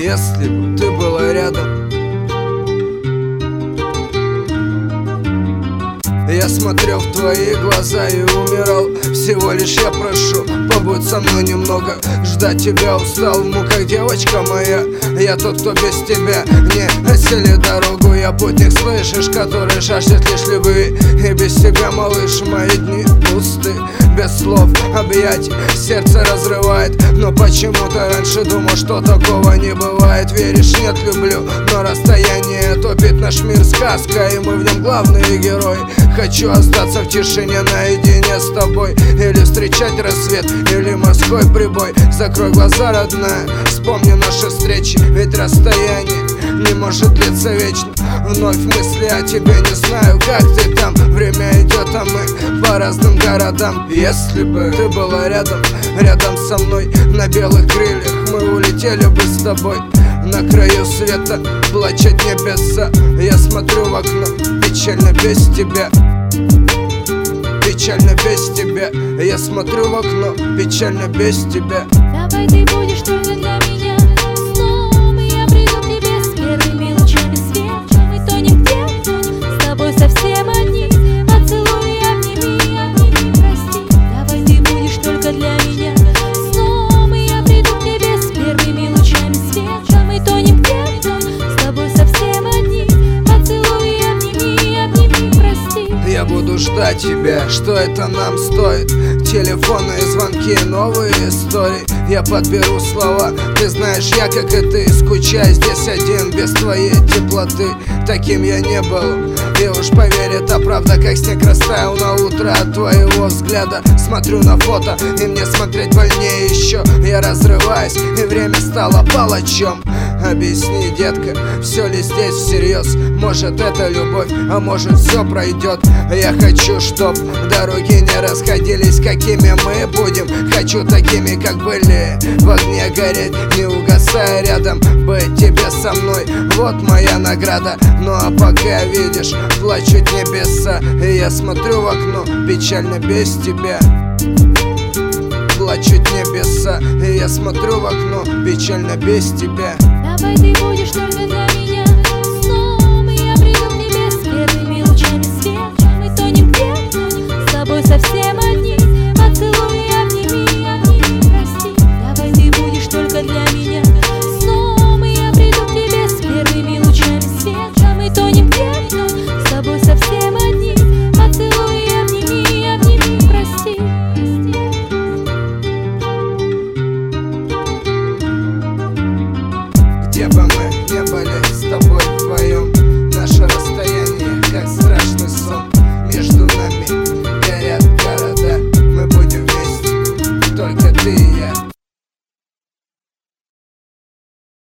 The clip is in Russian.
если бы ты была рядом. Я смотрел в твои глаза и умирал. Всего лишь я прошу, побудь со мной немного. Ждать тебя устал в муках, девочка моя. Я тот, кто без тебя не осилит дорогу. Я путник, слышишь, который жаждет лишь любви. И без тебя, малыш, мои дни пусты. Без слов, объятий, сердце разрывает. Но почему-то раньше думал, что такого не бывает. Веришь, нет, люблю, но расстояние топит наш мир, сказка, и мы в нем главные герои. Хочу остаться в тишине наедине с тобой. Или встречать рассвет, или морской прибой. Закрой глаза, родная, вспомни наши встречи. Ведь расстояние не может длиться вечно. Вновь мысли о тебе, не знаю, как ты там. Время идет, а мы по разным городам. Если бы ты была рядом, рядом со мной, на белых крыльях мы улетели бы с тобой. На краю света плачут небеса. Я смотрю в окно, печально без тебя. Печально без тебя. Я смотрю в окно, печально без тебя. Давай ты будешь только для меня сном, и я приду к тебе с первыми лучами света. Мы тонем где-то, с тобой совсем одни. Поцелуй и обними, обними, прости. Давай ты будешь только для меня сном, и я приду к тебе с первыми лучами света. Мы тонем где-то, с тобой совсем одни. Поцелуй и обними, обними, прости. Я буду ждать тебя, что это нам стоит. Телефонные звонки, новые истории. Я подберу слова, ты знаешь, я как и ты. Скучаю здесь один, без твоей теплоты. Таким я не был, и уж поверь, это правда. Как снег растаял на утро от твоего взгляда. Смотрю на фото, и мне смотреть больнее еще. Я разрываюсь, и время стало палачом. Объясни, детка, все ли здесь всерьез? Может, это любовь, а может, все пройдет. Я хочу, чтоб дороги не расходились, какими мы будем. Хочу такими, как были, в огне гореть, не угасая рядом. Быть тебе со мной, вот моя награда. Ну а пока, видишь, плачут небеса, и я смотрю в окно, печально без тебя. Плачут небеса, и я смотрю в окно, печально без тебя. Давай ты будешь только для меня сном, и я приду к тебе с первыми лучами света. Мы тонем где-то, с тобой совсем одни. Поцелуй и обними, обними, прости. Давай ты будешь только для меня сном, и я приду к тебе с первыми лучами света. Мы тонем где-то, с тобой совсем одни. Поцелуй и обними, обними, прости. Где бы мы